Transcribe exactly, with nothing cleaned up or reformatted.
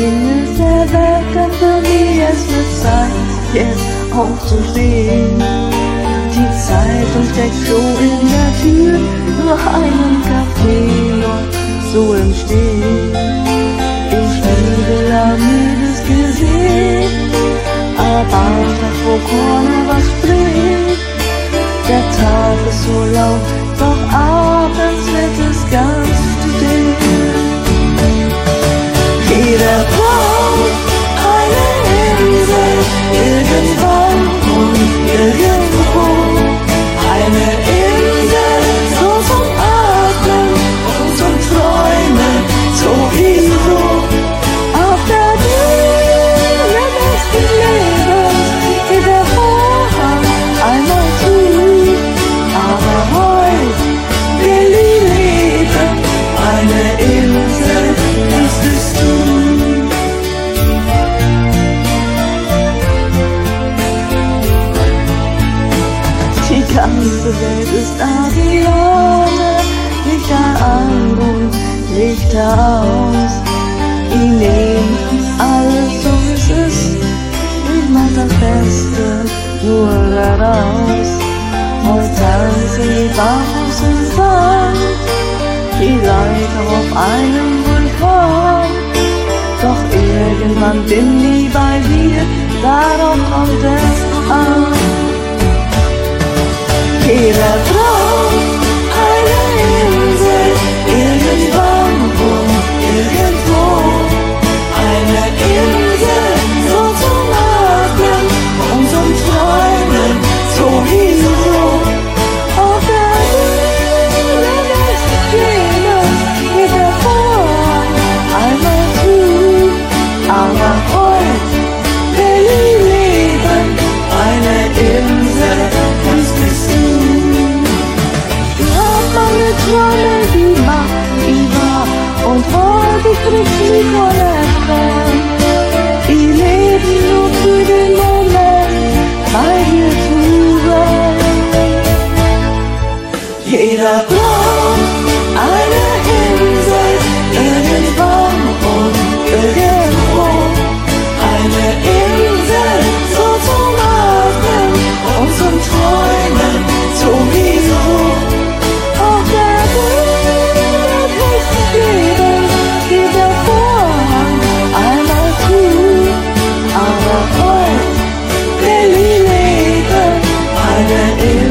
Beginn ist erweckend, für mich es wird Zeit, jetzt aufzustehen. Die Zeitung steckt schon in der Tür, nur einen Kaffee und so im Stehen. Im Spiegel am müdes Gesicht, aber statt wo keiner was spricht. Der Tag ist so laut, doch abends wird es ganz still. Jeder braucht eine Insel, irgendwann und irgendwo. Eine Insel, so zum Atmen und zum Träumen, sowieso. Auf der Bühne des Lebens geht der Vorhang einmal zu. Aber heute will ich leben, eine Insel, das bist du. Die ganze Welt ist Adione, Lichter an und Lichter aus. Ich nehm alles so wie es ist, ich mach das Beste nur daraus. Heute tanzen die barfuß im Sand, die Leiter auf einem Vulkan. Doch irgendwann bin ich bei dir, darauf kommt es an. Jeder braucht eine Insel, irgendwann und irgendwo. Eine Insel, so zum Atmen und zum Träumen, sowieso. Auf der Bühne des Lebens geht der Vorhang einmal zu. Aber heute will ich leben, eine Insel, das bist du. Träume, die macht ich wahr, und heute kriegst du mich von erfahren. Ich lebe nur für den Moment, bei dir zu sein. Jeder braucht eine Insel, irgendwann und irgendwo. Eine Insel, so zum Atmen und zum Träumen, sowieso. Eine